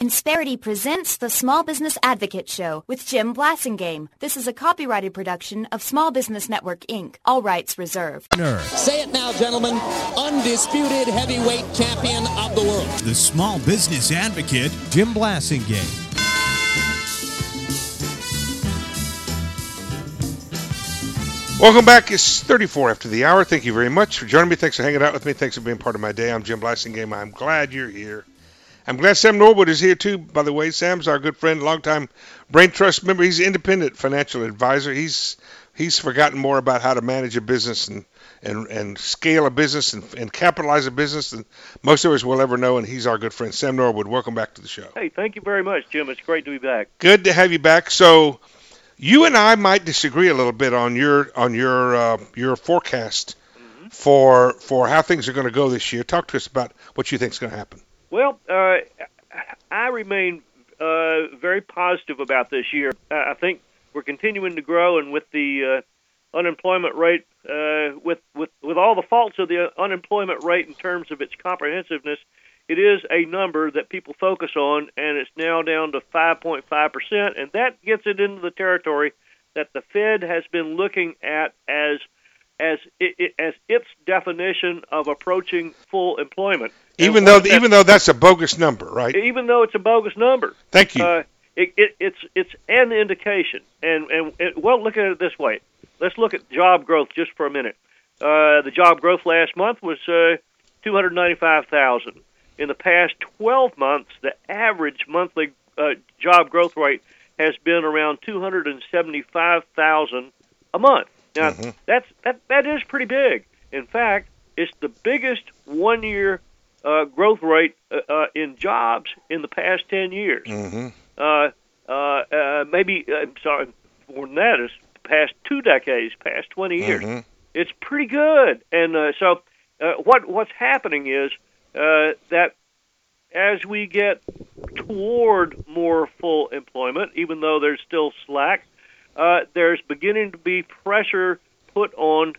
Insperity presents the Small Business Advocate Show with Jim Blasingame. This is a copyrighted production of Small Business Network, Inc. All rights reserved. Say it now, gentlemen. Undisputed heavyweight champion of the world. The Small Business Advocate, Jim Blasingame. Welcome back. It's 34 after the hour. Thank you very much for joining me. Thanks for hanging out with me. Thanks for being part of my day. I'm Jim Blasingame. I'm glad you're here. I'm glad Sam Norwood is here, too, by the way. Sam's our good friend, longtime Brain Trust member. He's an independent financial advisor. He's forgotten more about how to manage a business and scale a business and capitalize a business than most of us will ever know, and he's our good friend. Sam Norwood, welcome back to the show. Hey, thank you very much, Jim. It's great to be back. Good to have you back. So you and I might disagree a little bit on your forecast for how things are going to go this year. Talk to us about what you think is going to happen. Well, I remain very positive about this year. I think we're continuing to grow, and with the unemployment rate, with all the faults of the unemployment rate in terms of its comprehensiveness, it is a number that people focus on, and it's now down to 5.5%, and that gets it into the territory that the Fed has been looking at as its definition of approaching full employment. Even though that's a bogus number, right? Even though it's a bogus number. Thank you. It's an indication, and well, look at it this way. Let's look at job growth just for a minute. The job growth last month was 295,000. In the past 12 months, the average monthly job growth rate has been around 275,000 a month. Now, that is pretty big. In fact, it's the biggest one-year growth rate in jobs in the past 10 years. More than that, is past 2 decades, past 20 years. It's pretty good. And so what's happening is that as we get toward more full employment, even though there's still slack, there's beginning to be pressure put on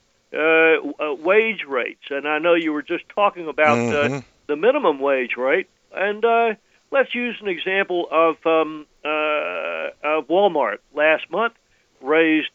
wage rates. And I know you were just talking about the minimum wage rate. And let's use an example of Walmart. Last month raised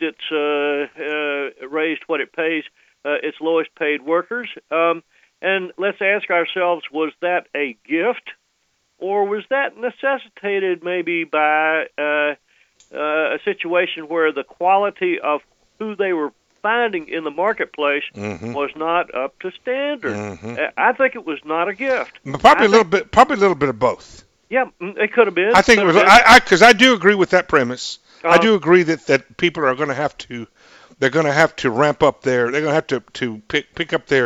what it pays its lowest paid workers. And let's ask ourselves, was that a gift, or was that necessitated maybe by a situation where the quality of who they were finding in the marketplace was not up to standard? I think it was not a gift. Probably a little bit of both. Yeah, it could have been. I think it was because I do agree with that premise. I do agree that people are going to have to. They're going to have to ramp up they're going to have to pick up the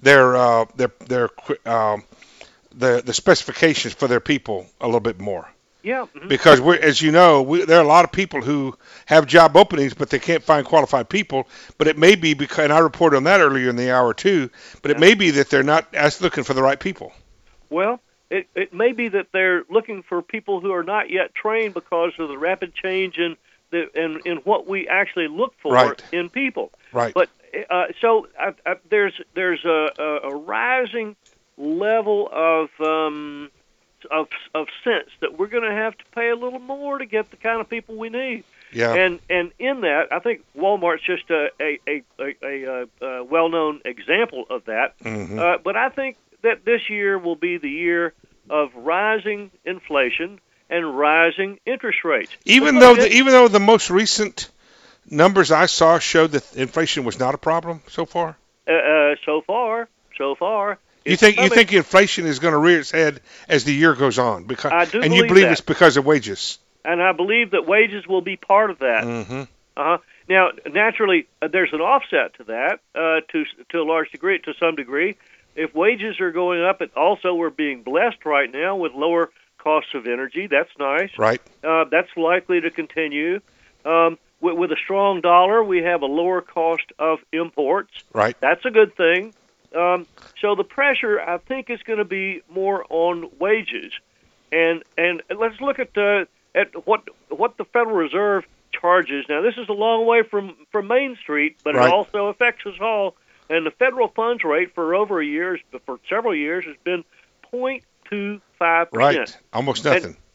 specifications for their people a little bit more. Yeah. Because as you know, there are a lot of people who have job openings, but they can't find qualified people. But it may be because, and I reported on that earlier in the hour too, but it may be that they're not looking for the right people. Well, it may be that they're looking for people who are not yet trained because of the rapid change in what we actually look for in people. Right. But so there's a rising level of sense that we're going to have to pay a little more to get the kind of people we need. Yeah. And in that, I think Walmart's just a well-known example of that. But I think that this year will be the year of rising inflation and rising interest rates. Even though the most recent numbers I saw showed that inflation was not a problem so far. So far. You think inflation is going to rear its head as the year goes on? And you believe it's because of wages? And I believe that wages will be part of that. Now, naturally, there's an offset to that to a large degree, to some degree. If wages are going up, and also we're being blessed right now with lower costs of energy. That's nice. Right. That's likely to continue. With a strong dollar, we have a lower cost of imports. Right. That's a good thing. So the pressure, I think, is going to be more on wages. And let's look at what the Federal Reserve charges. Now, this is a long way from Main Street, but it also affects us all. And the federal funds rate for several years, has been 0.25%. Right, almost nothing.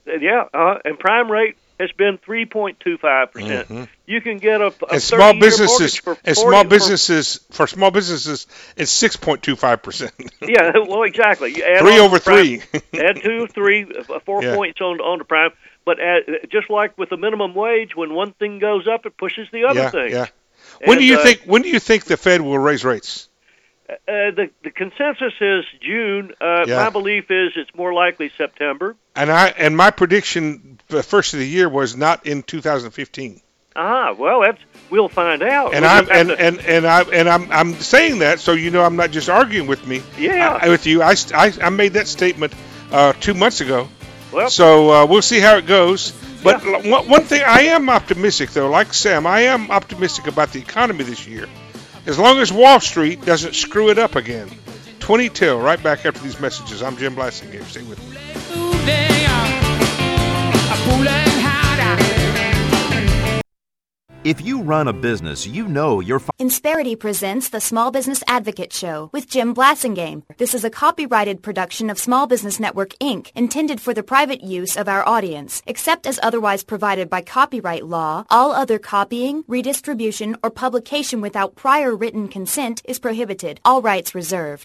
And prime rate has been 3.25%. You can get a and small 30-year businesses mortgage and for small businesses it's 6.25%. Yeah, well, exactly. You add 3 on over the prime, 3. add 2, 3, 4 Yeah. points on the prime. But just like with the minimum wage, when one thing goes up, it pushes the other thing. Yeah. When do you think the Fed will raise rates? The consensus is June. My belief is it's more likely September. And my prediction the first of the year was not in 2015. Well, we'll find out. And I'm saying that so you know I'm not just arguing with me. Yeah. With you. I made that statement 2 months ago. Well, so we'll see how it goes. But one thing, I am optimistic though. Like Sam, I am optimistic about the economy this year. As long as Wall Street doesn't screw it up again. 20 till, right back after these messages. I'm Jim Blasingame. Stay with me. If you run a business, you know you're... Insperity presents the Small Business Advocate Show with Jim Blasingame. This is a copyrighted production of Small Business Network, Inc., intended for the private use of our audience. Except as otherwise provided by copyright law, all other copying, redistribution, or publication without prior written consent is prohibited. All rights reserved.